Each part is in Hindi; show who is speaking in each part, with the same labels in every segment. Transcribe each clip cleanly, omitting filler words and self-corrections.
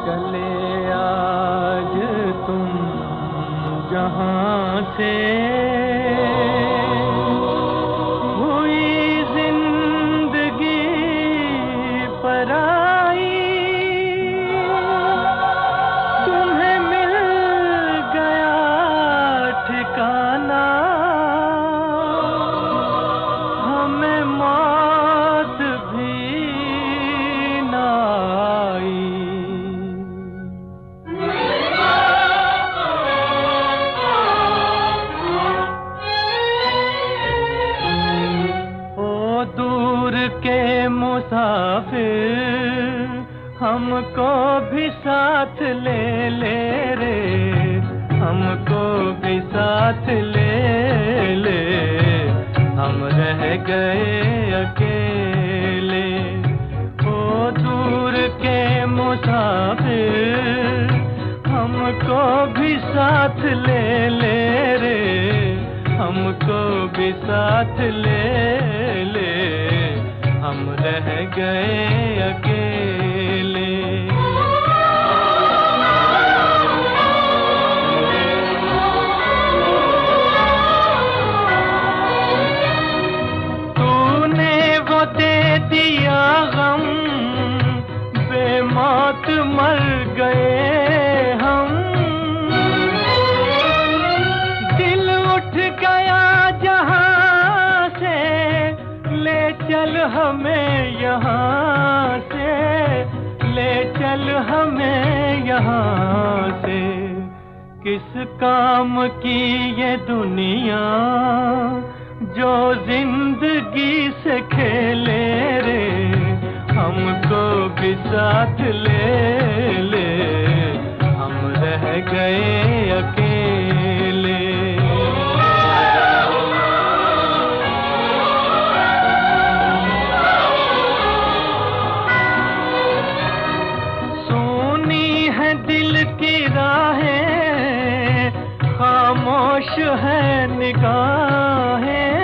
Speaker 1: चले आज तुम जहां से, हुई जिंदगी पराई, तुम्हें मिल गया ठिकाना, हमें मौत भी ना आई। ओ दूर के मुसाफिर, हमको भी साथ ले ले रे, हमको भी साथ ले ले, हम रह गए अकेले। ओ दूर के मुसाफिर, हमको भी साथ ले ले रे, हमको भी साथ ले ले, हम रह गए अकेले। तूने वो दे दिया गम, बेमौत मर गए हम, दिल उठ गया जहां से, ले चल हमें यहाँ से, ले चल हमें यहाँ से। किस काम की ये दुनिया जो जिंदगी से खेले रे, हमको भी साथ ले ले, हम रह गए अकेले। दिल की राहें, खामोश है निगाहें,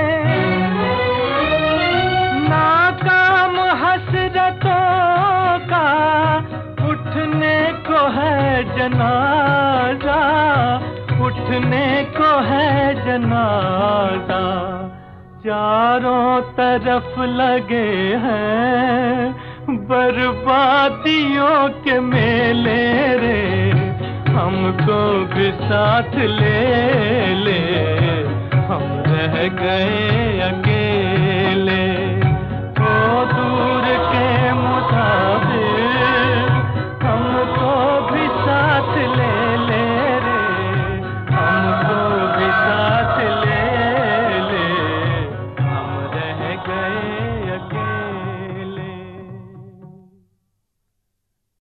Speaker 1: नाकाम हसरतों का उठने को है जनाजा, उठने को है जनाजा। चारों तरफ लगे हैं बर्बादियों के मेले रे, हमको भी साथ ले ले, हम रह गए अकेले।